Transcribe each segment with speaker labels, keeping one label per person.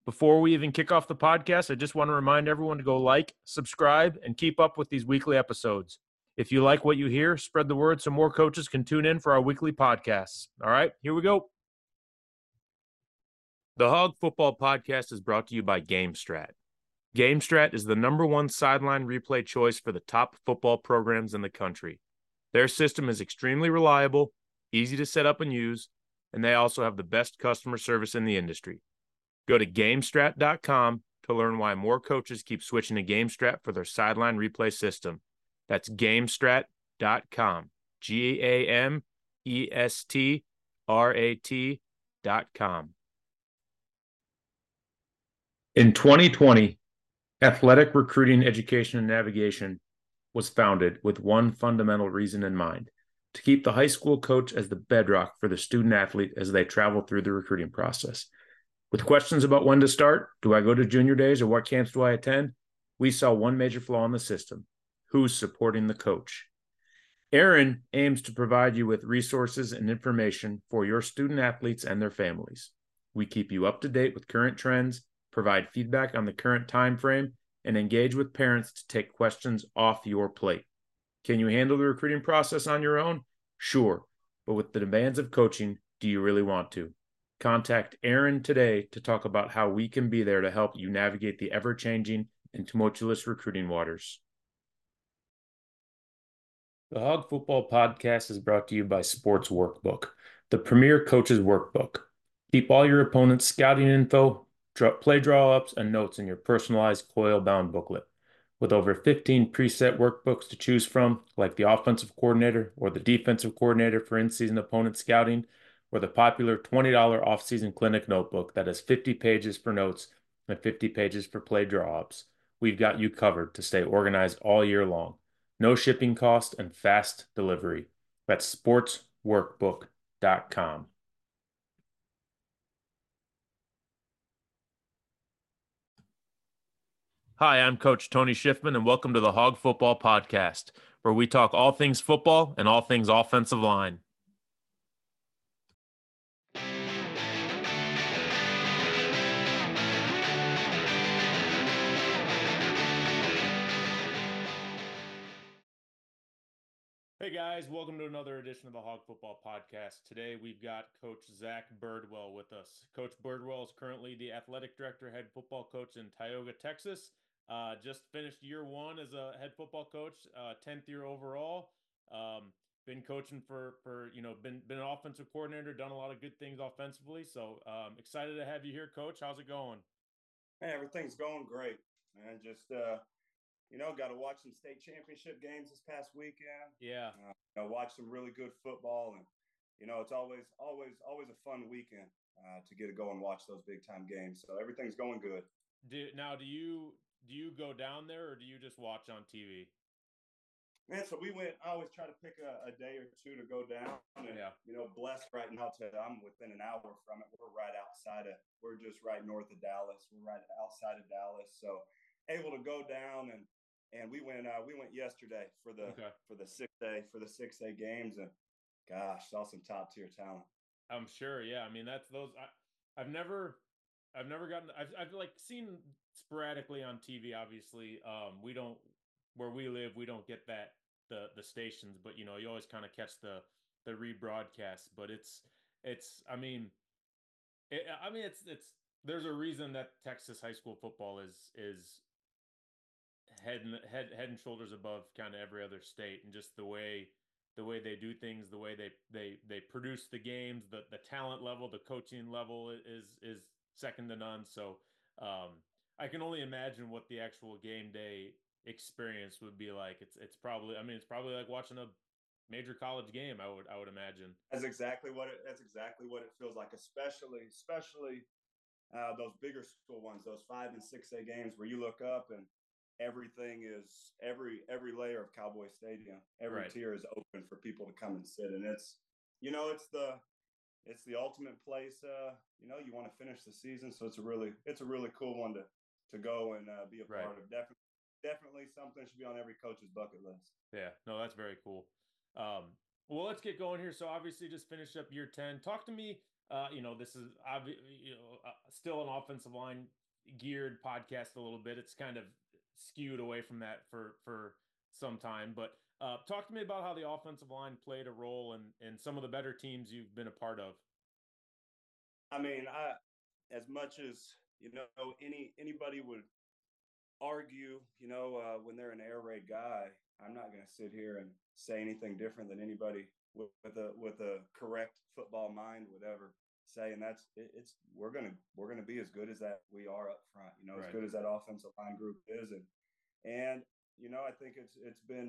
Speaker 1: Before we even kick off the podcast, I just want to remind everyone to go like, subscribe, and keep up with these weekly episodes. If you like what you hear, spread the word so more coaches can tune in for our weekly podcasts. All right, here we go. The Hog Football Podcast is brought to you by GameStrat. GameStrat is the #1 sideline replay choice for the top football programs in the country. Their system is extremely reliable, easy to set up and use, and they also have the best customer service in the industry. Go to GameStrat.com to learn why more coaches keep switching to GameStrat for their sideline replay system. That's GameStrat.com. GameStrat.com. In 2020, Athletic Recruiting, Education, and Navigation was founded with one fundamental reason in mind: to keep the high school coach as the bedrock for the student athlete as they travel through the recruiting process. With questions about when to start, do I go to junior days or what camps do I attend? We saw one major flaw in the system: who's supporting the coach? Aaron aims to provide you with resources and information for your student athletes and their families. We keep you up to date with current trends, provide feedback on the current time frame, and engage with parents to take questions off your plate. Can you handle the recruiting process on your own? Sure, but with the demands of coaching, do you really want to? Contact Aaron today to talk about how we can be there to help you navigate the ever-changing and tumultuous recruiting waters. The Hog Football Podcast is brought to you by Sports Workbook, the premier coach's workbook. Keep all your opponent's scouting info, play draw-ups, and notes in your personalized coil-bound booklet. With over 15 preset workbooks to choose from, like the offensive coordinator or the defensive coordinator for in-season opponent scouting, or the popular $20 off-season clinic notebook that has 50 pages for notes and 50 pages for play draw-ups, we've got you covered to stay organized all year long. No shipping cost and fast delivery. That's sportsworkbook.com. Hi, I'm Coach Tony Schiffman, and welcome to the Hog Football Podcast, where we talk all things football and all things offensive line. Hey guys, welcome to another edition of the Hog Football Podcast. Today we've got Coach Zach Birdwell with us. Coach Birdwell is currently the athletic director, head football coach in Tioga, Texas. Just finished year one as a head football coach, 10th year overall. Been coaching for been an offensive coordinator, done a lot of good things offensively. So excited to have you here, Coach. How's it going?
Speaker 2: Hey, everything's going great, man. Just got to watch some state championship games this past weekend.
Speaker 1: Yeah.
Speaker 2: Watch some really good football, and it's always a fun weekend to get to go and watch those big time games. So everything's going good.
Speaker 1: Do you go down there, or do you just watch on TV?
Speaker 2: Man, so I always try to pick a day or two to go down. And, blessed right now I'm within an hour from it. We're just right north of Dallas. We're right outside of Dallas. So able to go down and we went yesterday for the 6A games, and gosh, saw some top tier talent.
Speaker 1: I'm sure. Yeah. I mean, that's those, I've never gotten, I've like seen sporadically on TV, obviously. Where we live, we don't get the stations, but you always kind of catch the rebroadcast. But it's there's a reason that Texas high school football is head and shoulders above kind of every other state, and just the way they do things, the way they produce the games, the talent level, the coaching level is second to none. So I can only imagine what the actual game day experience would be like. It's probably like watching a major college game. I would imagine.
Speaker 2: That's exactly what it feels like, especially those bigger school ones, those 5 and 6A games where you look up and everything is every layer of Cowboy Stadium, every tier is open for people to come and sit, and it's the ultimate place. You want to finish the season, so it's a really cool one to go and be a part of. Definitely something that should be on every coach's bucket list.
Speaker 1: Yeah, no, that's very cool. Well, let's get going here. So obviously just finished up year 10. Talk to me this is still an offensive line geared podcast a little bit. It's kind of skewed away from that for some time, but talk to me about how the offensive line played a role in some of the better teams you've been a part of.
Speaker 2: I mean, as much as anybody would argue, when they're an air raid guy, I'm not going to sit here and say anything different than anybody with a correct football mind would ever say. And we're gonna be as good as that we are up front. Right. As good as that offensive line group is, and I think it's been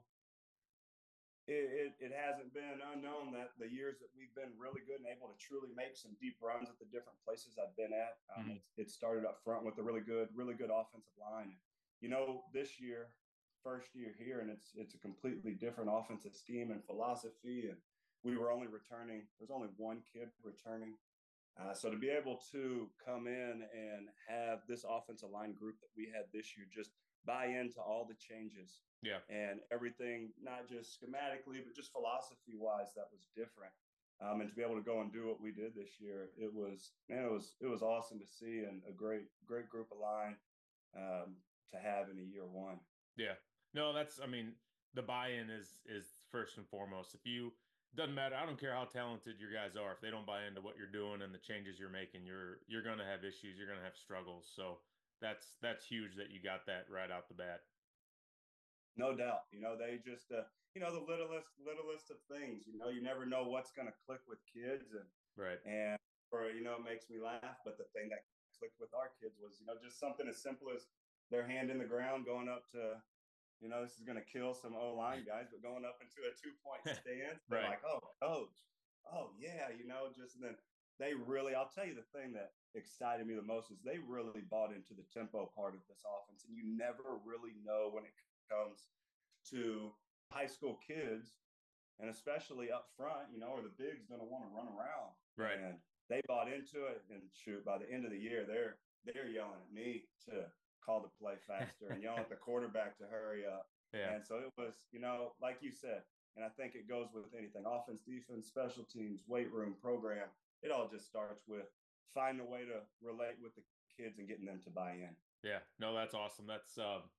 Speaker 2: it hasn't been unknown that the years that we've been really good and able to truly make some deep runs at the different places I've been at. It started up front with a really good offensive line. This year, first year here, and it's a completely different offensive scheme and philosophy. And there's only one kid returning. So to be able to come in and have this offensive line group that we had this year just buy into all the changes, and everything, not just schematically, but just philosophy-wise, that was different. And to be able to go and do what we did this year, it was awesome to see, and a great group of line to have in a year one.
Speaker 1: Yeah, no, the buy-in is first and foremost. Doesn't matter. I don't care how talented your guys are. If they don't buy into what you're doing and the changes you're making, you're going to have issues. You're going to have struggles. So that's huge that you got that right out the bat.
Speaker 2: No doubt. They just, the littlest of things, you never know what's going to click with kids.
Speaker 1: Right.
Speaker 2: And, it makes me laugh. But the thing that clicked with our kids was, just something as simple as their hand in the ground going up to, this is going to kill some O-line guys, but going up into a 2-point stance. They're
Speaker 1: right.
Speaker 2: Like, oh, coach. Oh, yeah. Just then they really, I'll tell you the thing that excited me the most is they really bought into the tempo part of this offense. And you never really know when it comes to high school kids, and especially up front, or the bigs going to want to run around.
Speaker 1: Right.
Speaker 2: And they bought into it, and shoot, by the end of the year, they're yelling at me to call the play faster and yelling at the quarterback to hurry up.
Speaker 1: Yeah.
Speaker 2: And so it was, like you said, and I think it goes with anything: offense, defense, special teams, weight room, program. It all just starts with finding a way to relate with the kids and getting them to buy in.
Speaker 1: Yeah, no, that's awesome. That's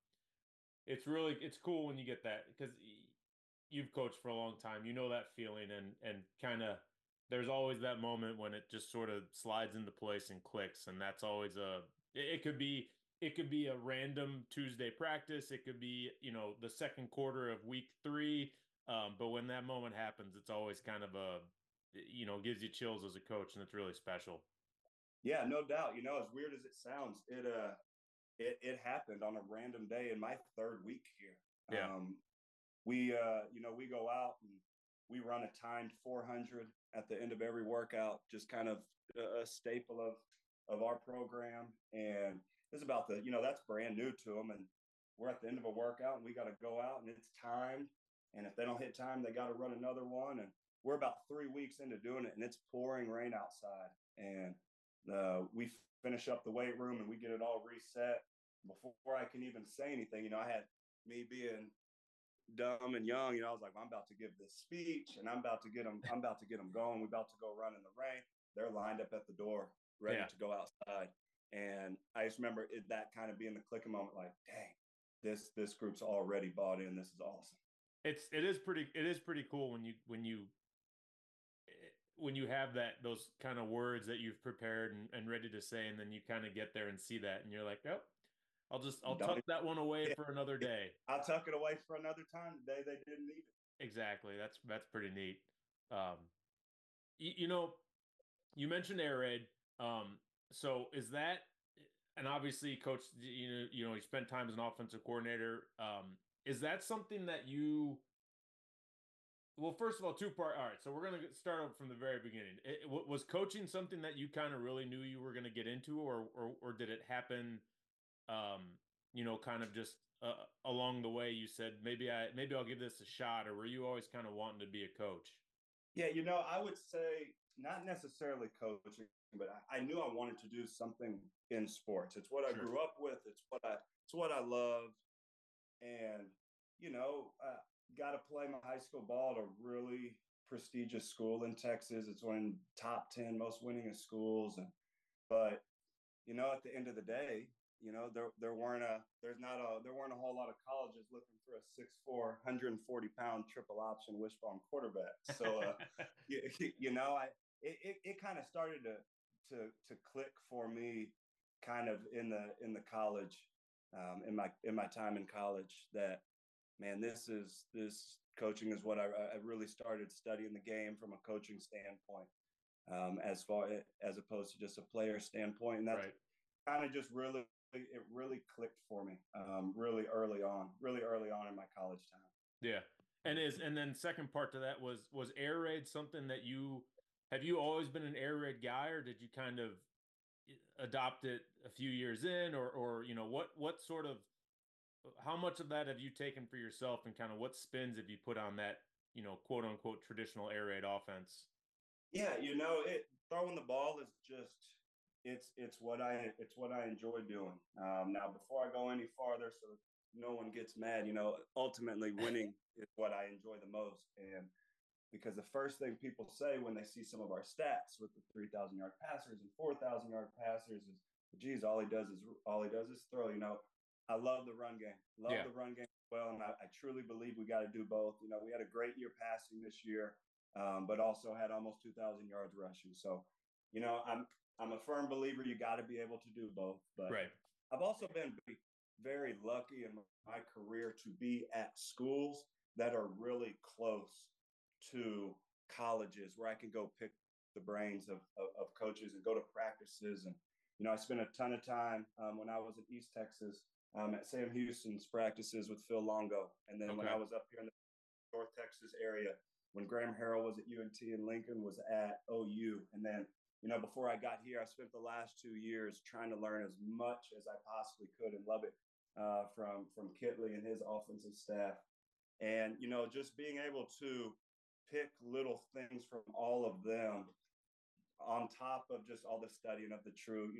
Speaker 1: it's cool when you get that, because you've coached for a long time. That feeling, and kind of there's always that moment when it just sort of slides into place and clicks, and that's always it could be a random Tuesday practice. It could be, the second quarter of week 3. But when that moment happens, it's always kind of gives you chills as a coach, and it's really special.
Speaker 2: Yeah, no doubt. As weird as it sounds, it happened on a random day in my 3rd week here.
Speaker 1: Yeah.
Speaker 2: We go out and we run a timed 400 at the end of every workout, just kind of a staple of our program. And it's about that's brand new to them. And we're at the end of a workout and we got to go out and it's timed. And if they don't hit time, they got to run another one. And we're about 3 weeks into doing it, and it's pouring rain outside. And we finish up the weight room and we get it all reset. Before I can even say anything, I had me being dumb and young, I was like, well, I'm about to give this speech and I'm about to get them going. We're about to go run in the rain. They're lined up at the door, ready to go outside. And I just remember that kind of being the clicking moment, like, dang, this group's already bought in. This is awesome.
Speaker 1: It is pretty cool when you have those kind of words that you've prepared and ready to say, and then you kind of get there and see that, and you're like, oh, I'll tuck that one away for another day.
Speaker 2: I'll tuck it away for another time. The day they didn't need it.
Speaker 1: Exactly. That's pretty neat. You mentioned air raid. So is that, and obviously, coach, you spent time as an offensive coordinator. Is that something that well, first of all, 2-part. All right, so we're going to start up from the very beginning. Was coaching something that you kind of really knew you were going to get into, or did it happen, kind of just along the way? You said, maybe I'll give this a shot, or were you always kind of wanting to be a coach?
Speaker 2: Yeah, I would say not necessarily coaching, but I knew I wanted to do something in sports. It's what I grew up with. It's what I love. And, got to play my high school ball to really prestigious school in Texas. It's one of the top 10 most winningest schools. But at the end of the day, there weren't a whole lot of colleges looking for a 6'4", 140-pound triple option wishbone quarterback. So it kind of started to click for me, kind of in the college, in my time in college, that, man, this coaching is what I really started studying the game from a coaching standpoint, as opposed to just a player standpoint. And that's kind of just really clicked for me, really early on in my college time.
Speaker 1: Yeah. And then second part to that was air raid something that have you always been an air raid guy, or did you kind of adopt it a few years in, or what sort of, how much of that have you taken for yourself, and kind of what spins have you put on that, quote unquote traditional air raid offense?
Speaker 2: Yeah, throwing the ball is just, it's what I enjoy doing. Now, before I go any farther, so no one gets mad, ultimately winning is what I enjoy the most. And because the first thing people say when they see some of our stats with the 3,000-yard passers and 4,000-yard passers is, geez, all he does is throw. I love the run game. The run game as well, and I truly believe we got to do both. We had a great year passing this year, but also had almost 2,000 yards rushing. So, I'm a firm believer you got to be able to do both. But I've also been very lucky in my career to be at schools that are really close to colleges, where I can go pick the brains of coaches and go to practices. And I spent a ton of time when I was in East Texas, at Sam Houston's practices with Phil Longo, and then when I was up here in the North Texas area, when Graham Harrell was at UNT and Lincoln was at OU. And then before I got here, I spent the last 2 years trying to learn as much as I possibly could and love it, from Kitley and his offensive staff. And just being able to pick little things from all of them, on top of just all the studying of the true,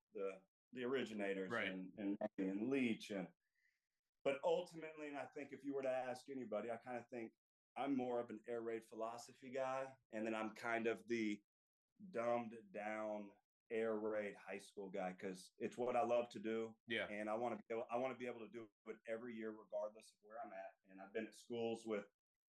Speaker 2: the originators, and Leach. But ultimately, and I think if you were to ask anybody, I kind of think I'm more of an air raid philosophy guy, and then I'm kind of the dumbed down air raid high school guy, because it's what I love to do.
Speaker 1: Yeah.
Speaker 2: And I want to be able to do it every year, regardless of where I'm at. And I've been at schools with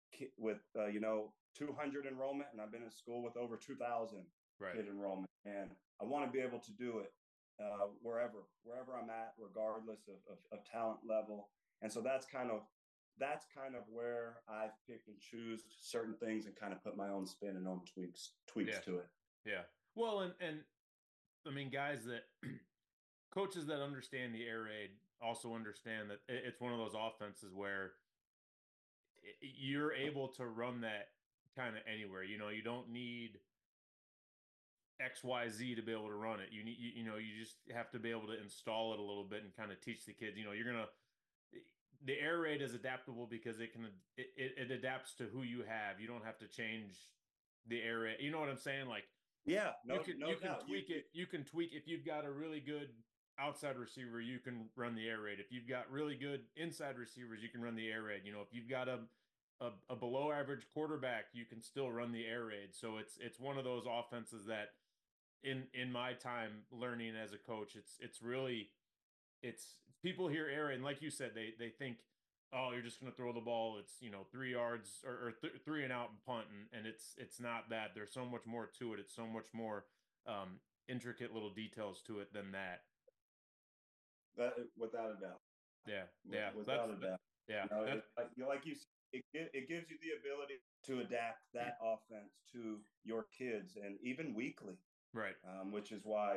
Speaker 2: 200 enrollment, and I've been in school with over 2,000 kid enrollment, and I want to be able to do it wherever I'm at, regardless of talent level. And so that's kind of where I've picked and choose certain things and kind of put my own spin and own tweaks to it.
Speaker 1: Yeah. Well, and I mean, guys that coaches that understand the air raid also understand that it's one of those offenses where you're able to run that kind of anywhere. You don't need XYZ to be able to run it. You need, you just have to be able to install it a little bit and kind of teach the kids. The air raid is adaptable because it adapts to who you have. You don't have to change the air raid. You know what I'm saying? Like,
Speaker 2: yeah,
Speaker 1: you can tweak it. You can tweak if you've got a really good outside receiver, you can run the air raid. If you've got really good inside receivers, you can run the air raid. If you've got a below average quarterback, you can still run the air raid. So it's one of those offenses that in my time learning as a coach, it's really people hear air raid, and like you said, they think, oh, you're just going to throw the ball. It's 3 yards or 3 and out and punt, and it's not that. There's so much more to it. It's so much more intricate little details to it than that.
Speaker 2: Without a doubt.
Speaker 1: Yeah.
Speaker 2: Without a doubt.
Speaker 1: Yeah.
Speaker 2: Like you said, it gives you the ability to adapt that offense to your kids, and even weekly.
Speaker 1: Right.
Speaker 2: Which is why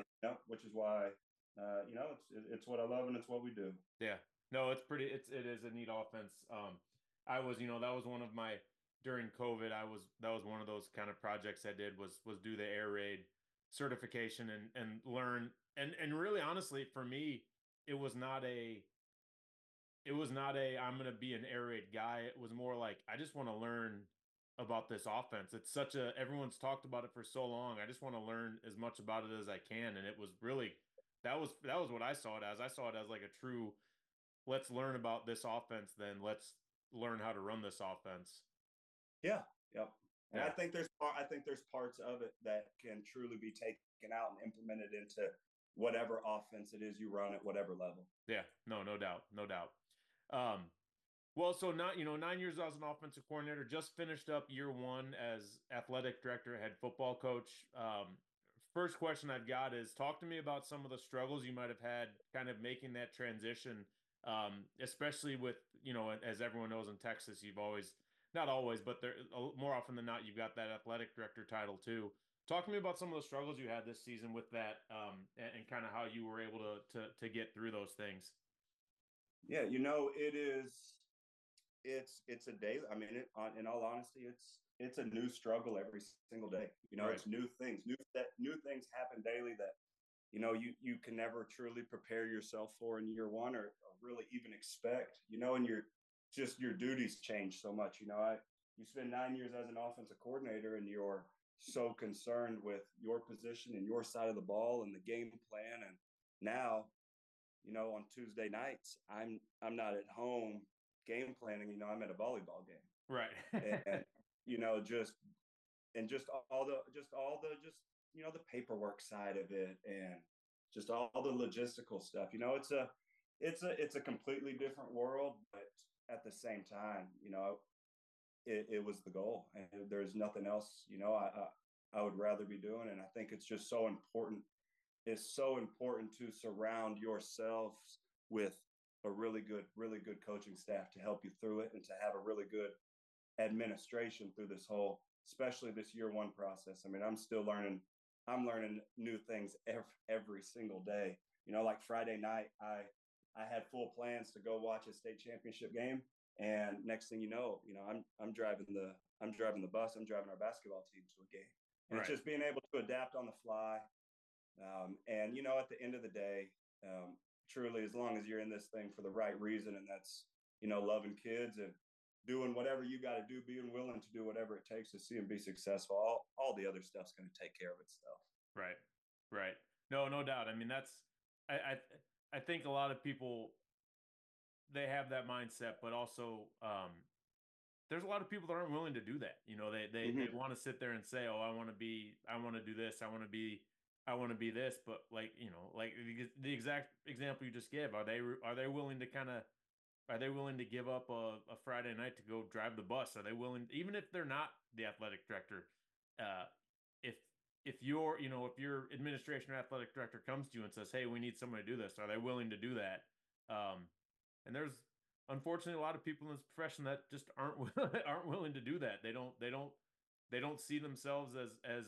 Speaker 2: it's what I love, and it's what we do.
Speaker 1: Yeah. No, it is a neat offense. I was, that was one of my, during COVID, that was one of those kind of projects I did was do the air raid certification and learn. And really, honestly, for me, it was not a I'm going to be an air raid guy. It was more like, I just want to learn about this offense. It's everyone's talked about it for so long. I just want to learn as much about it as I can. And it was really, that was what I saw it as. I saw it as like a true, let's learn about this offense, then let's learn how to run this offense.
Speaker 2: Yeah. Yep. And I think there's parts of it that can truly be taken out and implemented into whatever offense it is you run at whatever level.
Speaker 1: Yeah, no doubt, no doubt. Well, so not 9 years as an offensive coordinator, just finished up year one as athletic director, head football coach. First question I've got is, talk to me about some of the struggles you might have had kind of making that transition, especially with, as everyone knows in Texas, you've always, not always, but there more often than not, you've got that athletic director title too. Talk to me about some of the struggles you had this season with that, and kind of how you were able to get through those things.
Speaker 2: Yeah, it's a daily. I mean, in all honesty, it's a new struggle every single day.
Speaker 1: Right.
Speaker 2: It's new things. New things happen daily that you can never truly prepare yourself for in year one, or really even expect. And your duties change so much. You spend 9 years as an offensive coordinator, and you're so concerned with your position and your side of the ball and the game plan. And now, on Tuesday nights, I'm not at home game planning. I'm at a volleyball game.
Speaker 1: Right.
Speaker 2: And just all the the paperwork side of it, and just all the logistical stuff. It's a completely different world, but at the same time, it was the goal, and there's nothing else I would rather be doing. And I think it's just so important. It's so important to surround yourselves with a really good coaching staff to help you through it, and to have a really good administration through this whole, especially this year one process. I mean, I'm still learning. I'm learning new things every single day. Like Friday night, I had full plans to go watch a state championship game, and next thing you know, I'm driving the bus. I'm driving our basketball team to a game, and
Speaker 1: Right.
Speaker 2: It's just being able to adapt on the fly. And at the end of the day, truly, as long as you're in this thing for the right reason, and that's loving kids and doing whatever you got to do, being willing to do whatever it takes to see them be successful, all the other stuff's going to take care of itself.
Speaker 1: Right. No doubt. I mean, I think a lot of people, they have that mindset, but also there's a lot of people that aren't willing to do that. They want to sit there and say, "Oh, I want to do this, I want to be this," but like the exact example you just gave, are they willing to give up a Friday night to go drive the bus? Are they willing, even if they're not the athletic director, if your administration or athletic director comes to you and says, "Hey, we need someone to do this," are they willing to do that? And there's unfortunately a lot of people in this profession that just aren't willing to do that. They don't see themselves as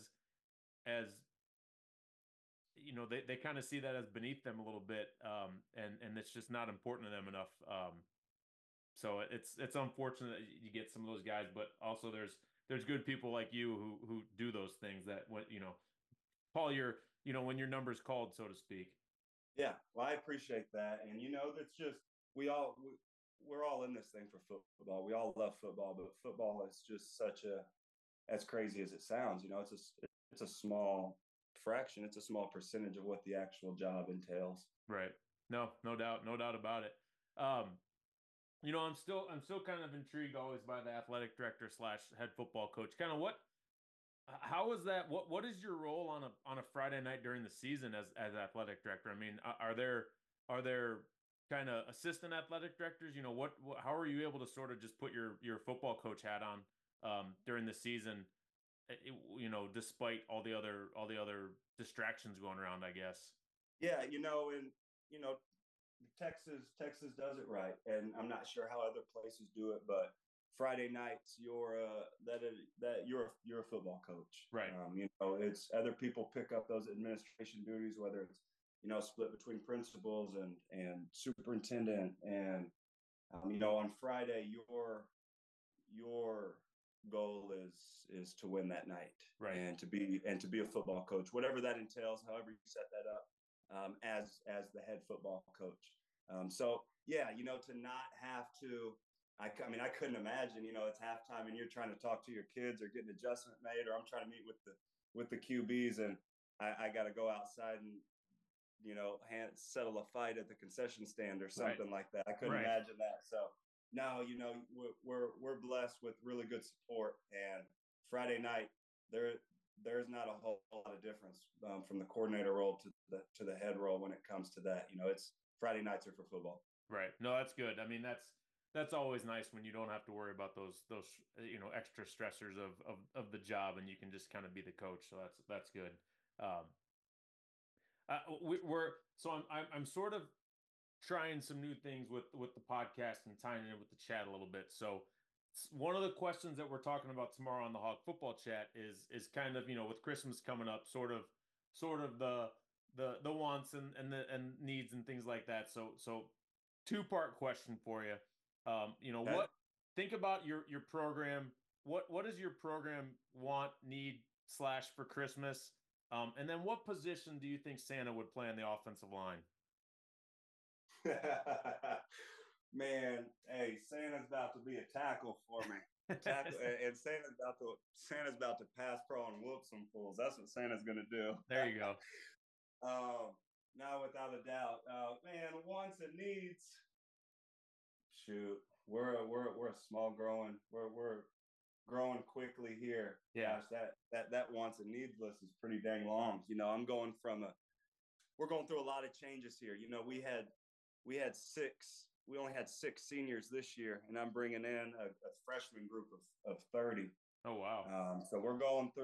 Speaker 1: they kind of see that as beneath them a little bit, and it's just not important to them enough. So it's unfortunate that you get some of those guys, but also there's good people like you who do those things, that Paul, when your number's called, so to speak.
Speaker 2: Yeah, well, I appreciate that, and that's just we're all in this thing for football. We all love football, but football is just as crazy as it sounds. It's a small fraction. It's a small percentage of what the actual job entails.
Speaker 1: Right. No doubt about it. I'm still kind of intrigued always by the athletic director / head football coach. Kind of how is that? What is your role on a Friday night during the season as athletic director? I mean, are there kind of assistant athletic directors? How are you able to sort of just put your football coach hat on during the season? Despite all the other distractions going around, I guess.
Speaker 2: Yeah, Texas does it right, and I'm not sure how other places do it, but Friday nights you're a football coach,
Speaker 1: right?
Speaker 2: It's other people pick up those administration duties, whether it's split between principals and superintendent, and on Friday your goal is to win that night,
Speaker 1: right?
Speaker 2: And to be a football coach, whatever that entails, however you set that up, as the head football coach. So yeah, to not have to, I mean, I couldn't imagine, it's halftime and you're trying to talk to your kids or get an adjustment made, or I'm trying to meet with the QBs, and I got to go outside and settle a fight at the concession stand or something like that. I couldn't imagine that. So now, we're blessed with really good support, and Friday night, there's not a whole lot of difference from the coordinator role to the head role when it comes to that. It's Friday nights are for football.
Speaker 1: Right. No, that's good. I mean, that's always nice when you don't have to worry about those extra stressors of the job, and you can just kind of be the coach. So that's good. I'm sort of trying some new things with the podcast and tying it with the chat a little bit. So one of the questions that we're talking about tomorrow on the Hog Football Chat is kind of, with Christmas coming up, sort of the wants and needs and things like that. So two-part question for you.
Speaker 2: Okay.
Speaker 1: What think about your program? What does your program want, need / for Christmas? And then what position do you think Santa would play on the offensive line?
Speaker 2: Man, hey, Santa's about to be a tackle for me. Tackle, and Santa's about to pass pro and whoop some fools. That's what Santa's gonna do.
Speaker 1: There you go.
Speaker 2: Now, without a doubt, man, wants and needs. Shoot, we're a small growing. We're growing quickly here.
Speaker 1: Yeah.
Speaker 2: Gosh, that wants and needs list is pretty dang long. We're going through a lot of changes here. We only had six seniors this year, and I'm bringing in a freshman group of 30.
Speaker 1: Oh, wow.
Speaker 2: So we're right on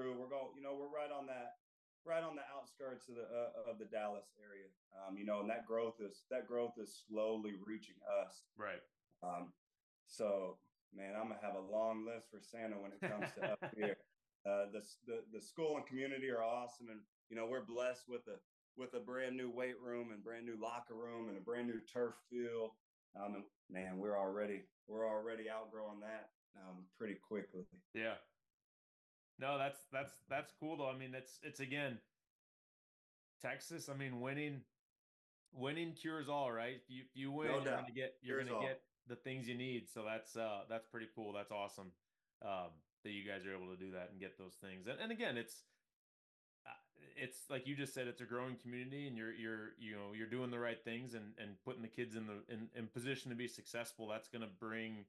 Speaker 2: the outskirts of the Dallas area. And that growth is slowly reaching us.
Speaker 1: Right.
Speaker 2: So man, I'm gonna have a long list for Santa when it comes to up here. The school and community are awesome, and we're blessed with a brand new weight room and brand new locker room and a brand new turf field. And man, we're already outgrowing that pretty quickly.
Speaker 1: Yeah. No, that's cool though. I mean, it's again, Texas. I mean, winning cures all, right? You win,
Speaker 2: No
Speaker 1: you're
Speaker 2: doubt.
Speaker 1: gonna get the things you need. So that's pretty cool. That's awesome that you guys are able to do that and get those things. And again, it's like you just said, it's a growing community, and you're doing the right things and putting the kids in position to be successful. That's gonna bring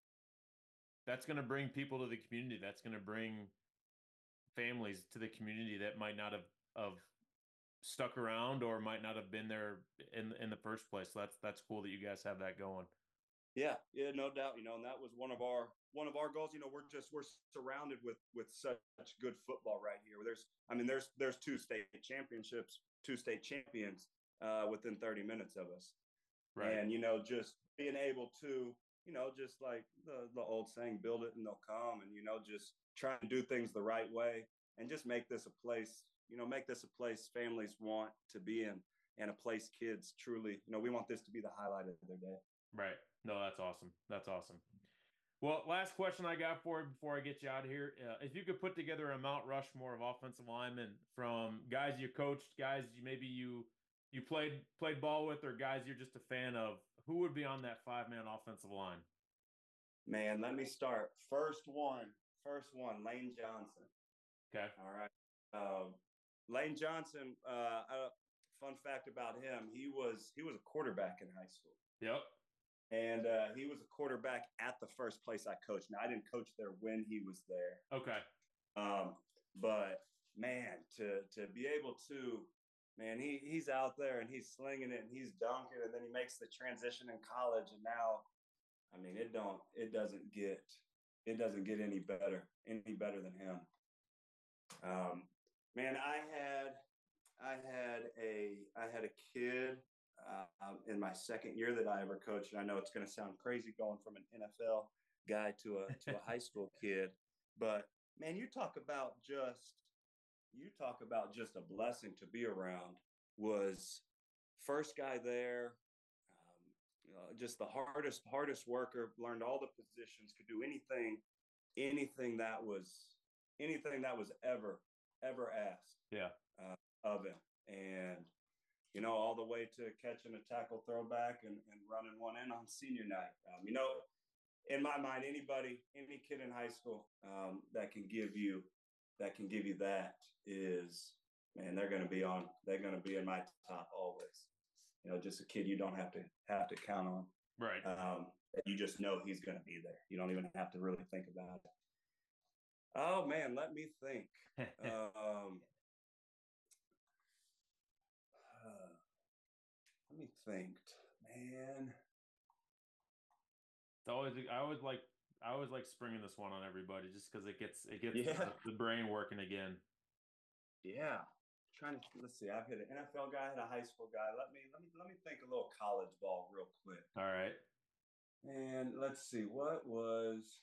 Speaker 1: people to the community. That's gonna bring families to the community that might not have stuck around or might not have been there in the first place. So that's cool that you guys have that going.
Speaker 2: Yeah, no doubt. And that was one of our goals. We're surrounded with such good football right here. There's two state championships, two state champions within 30 minutes of us.
Speaker 1: Right.
Speaker 2: And just being able to, just like the old saying, build it and they'll come, and just try to do things the right way and just make this a place families want to be in, and a place kids truly, we want this to be the highlight of their day.
Speaker 1: Right. No, that's awesome. That's awesome. Well, last question I got for you before I get you out of here. If you could put together a Mount Rushmore of offensive linemen, from guys you coached, guys you played ball with, or guys you're just a fan of, who would be on that 5-man offensive line?
Speaker 2: Man, let me start. First one, Lane Johnson.
Speaker 1: Okay.
Speaker 2: All right. Lane Johnson, fun fact about him, he was a quarterback in high school.
Speaker 1: Yep.
Speaker 2: And he was a quarterback at the first place I coached. Now, I didn't coach there when he was there.
Speaker 1: Okay.
Speaker 2: But man, to be able to, man, he's out there and he's slinging it and he's dunking, and then he makes the transition in college, and now, I mean, it doesn't get any better than him. Man, I had a kid in my second year that I ever coached, and I know it's going to sound crazy going from an NFL guy to a high school kid, but man, you talk about just a blessing to be around. Was first guy there, just the hardest worker, learned all the positions, could do anything that was ever asked.
Speaker 1: Yeah.
Speaker 2: Of him. And all the way to catching a tackle throwback and running one in on senior night. In my mind, any kid in high school that can give you that is, man, they're going to be in my top always. Just a kid you don't have to count on.
Speaker 1: Right.
Speaker 2: You just know he's going to be there. You don't even have to really think about it. Oh man, let me think. Let me think, man.
Speaker 1: It's always I always like springing this one on everybody just because it gets
Speaker 2: Yeah,
Speaker 1: the brain working again.
Speaker 2: yeah. Trying to let's see. I've hit an NFL guy, hit a high school guy. Let me think a little college ball real quick.
Speaker 1: All right.
Speaker 2: And let's see. What was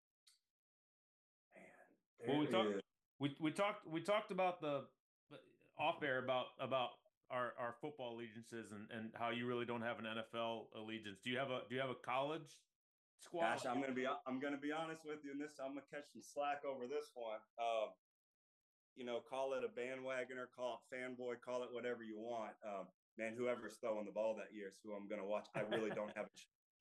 Speaker 1: Well,
Speaker 2: man? There is.
Speaker 1: we talked about the off air about our football allegiances and how you really don't have an NFL allegiance. Do you have a college squad?
Speaker 2: Gosh, I'm gonna be honest with you in this. I'm gonna catch some slack over this one. Call it a bandwagoner, call it fanboy, call it whatever you want. Man, whoever's throwing the ball that year is who I'm gonna watch. I really don't have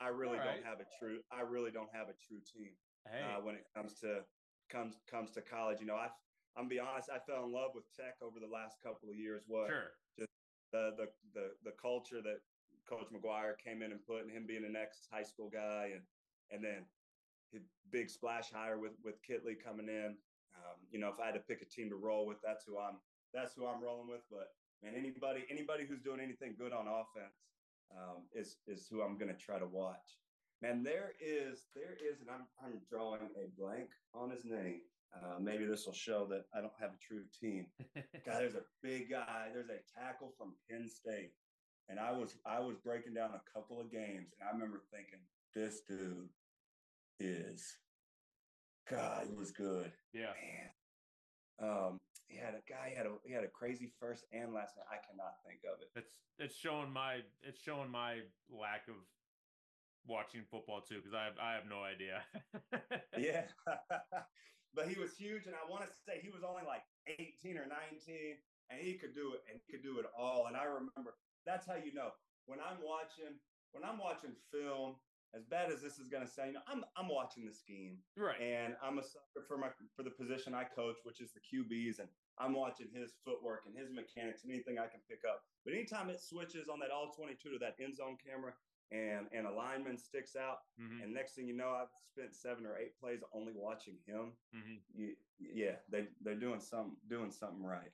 Speaker 2: I really don't have a true team.
Speaker 1: Hey,
Speaker 2: When it comes to college. I'm gonna be honest. I fell in love with Tech over the last couple of years.
Speaker 1: sure.
Speaker 2: Just the culture that Coach McGuire came in and put, and him being an ex high school guy, and then his big splash hire with Kitley coming in. If I had to pick a team to roll with, that's who I'm rolling with. But man, anybody who's doing anything good on offense is who I'm going to try to watch. Man, there is, and I'm drawing a blank on his name. Maybe this will show that I don't have a true team. God, there's a big guy. There's a tackle from Penn State, and I was breaking down a couple of games, and I remember thinking, this dude is God. He was good.
Speaker 1: Yeah.
Speaker 2: Man. He had a crazy first and last name. I cannot think of it.
Speaker 1: It's showing my lack of watching football too because I have no idea.
Speaker 2: Yeah. But he was huge, and I want to say he was only like 18 or 19, and he could do it, and he could do it all. And I remember that's how you know when I'm watching film. As bad as this is going to say, I'm watching the scheme,
Speaker 1: Right?
Speaker 2: And I'm a sucker for the position I coach, which is the QBs, and I'm watching his footwork and his mechanics and anything I can pick up. But anytime it switches on that all 22 to that end zone camera, and a lineman sticks out, and next thing you know, I've spent 7 or 8 plays only watching him. Yeah, they're doing something right.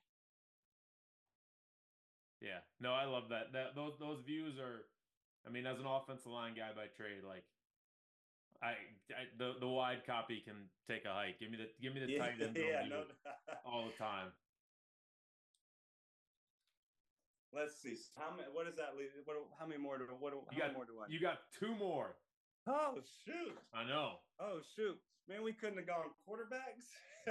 Speaker 1: Yeah, no, I love that. Those views are, I mean, as an offensive line guy by trade, like the wide copy can take a hike. Give me the
Speaker 2: Yeah,
Speaker 1: tight end zone
Speaker 2: yeah,
Speaker 1: view
Speaker 2: no.
Speaker 1: all the time.
Speaker 2: Let's see. What does that leave? How many more do I?
Speaker 1: You got 2 more.
Speaker 2: Oh shoot!
Speaker 1: I know.
Speaker 2: Oh shoot! Man, we couldn't have gone quarterbacks.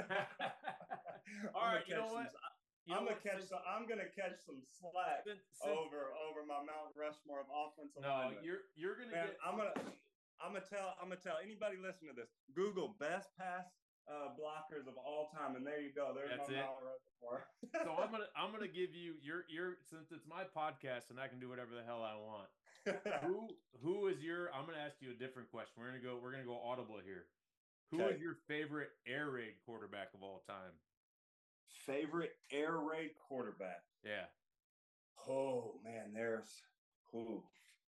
Speaker 1: All right, you know what?
Speaker 2: I'm gonna catch some slack over my Mount Rushmore of offensive linemen.
Speaker 1: You're gonna
Speaker 2: Man,
Speaker 1: get.
Speaker 2: I'm gonna tell anybody listening to this. Google best pass blockers of all time, and there you go. There's my Mount Rushmore.
Speaker 1: So I'm gonna give you your since it's my podcast and I can do whatever the hell I want. who is your? I'm gonna ask you a different question. We're gonna go audible here. Who is your favorite air raid quarterback of all time?
Speaker 2: Favorite air raid quarterback?
Speaker 1: Yeah.
Speaker 2: Oh man, there's a man.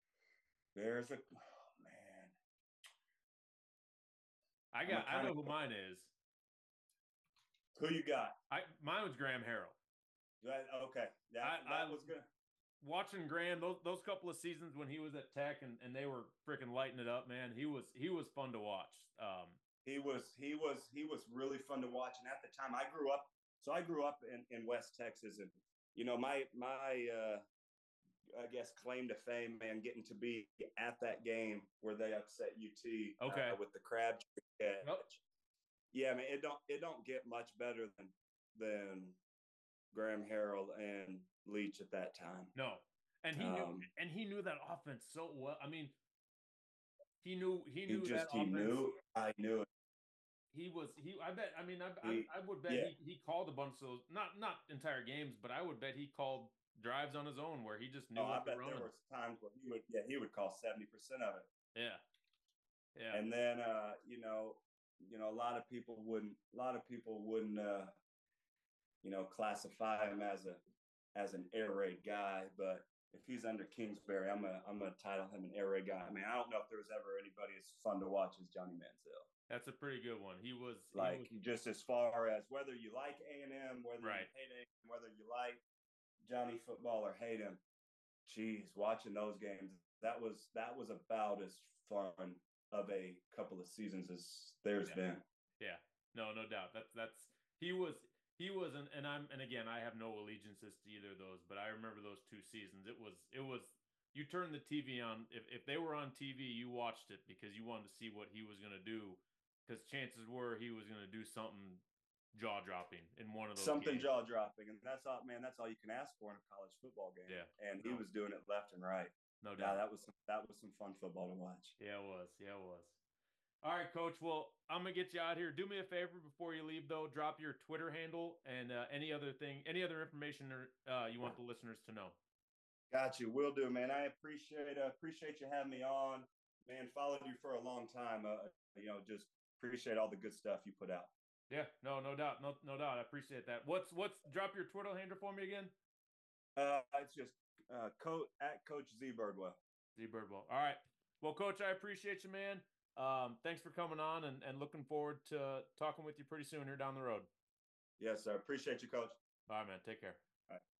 Speaker 1: I know who mine is.
Speaker 2: Who you got?
Speaker 1: Mine was Graham Harrell.
Speaker 2: Okay. That was good.
Speaker 1: Watching Graham those couple of seasons when he was at Tech and they were freaking lighting it up, man. He was fun to watch.
Speaker 2: He was really fun to watch. And at the time I grew up in West Texas, and my I guess claim to fame, man, getting to be at that game where they upset UT with the Crabtree catch. Yep. Yeah, I mean it don't get much better than Graham Harrell and Leach at that time.
Speaker 1: No, and he knew that offense so well. I mean, he knew that offense.
Speaker 2: I knew it.
Speaker 1: I would bet he called a bunch of those, not entire games, but I would bet he called drives on his own where he just knew what to run.
Speaker 2: There was times where he would call 70% of it.
Speaker 1: Yeah.
Speaker 2: And then a lot of people wouldn't classify him as an air raid guy, but if he's under Kingsbury, I'm gonna title him an air raid guy. I mean, I don't know if there was ever anybody as fun to watch as Johnny Manziel.
Speaker 1: That's a pretty good one. He was
Speaker 2: just as far as whether you like A&M, whether
Speaker 1: right.
Speaker 2: you hate A&M, whether you like Johnny football or hate him. Geez, watching those games, that was about as fun of a couple of seasons as there's been.
Speaker 1: Yeah, no doubt. That's he was and again, I have no allegiances to either of those, but I remember those 2 seasons. It was you turned the TV on. If they were on TV, you watched it because you wanted to see what he was going to do, because chances were he was going to do something jaw dropping in one of those
Speaker 2: games. Jaw dropping, and that's all, man. That's all you can ask for in a college football game.
Speaker 1: Yeah,
Speaker 2: and he was doing it left and right.
Speaker 1: No doubt.
Speaker 2: Yeah, that was some fun football to watch.
Speaker 1: Yeah, it was. All right, Coach. Well, I'm gonna get you out here. Do me a favor before you leave, though. Drop your Twitter handle and any other information you want the listeners to know.
Speaker 2: Got you. Will do, man. I appreciate you having me on. Man, followed you for a long time. Just appreciate all the good stuff you put out.
Speaker 1: Yeah, no doubt. No doubt. I appreciate that. What's drop your Twitter handle for me again?
Speaker 2: It's just Coach Z Birdwell.
Speaker 1: Z Birdwell. All right. Well, Coach, I appreciate you, man. Thanks for coming on and looking forward to talking with you pretty soon here down the road.
Speaker 2: Yes, sir. Appreciate you, Coach.
Speaker 1: All right, man. Take care.
Speaker 2: All right.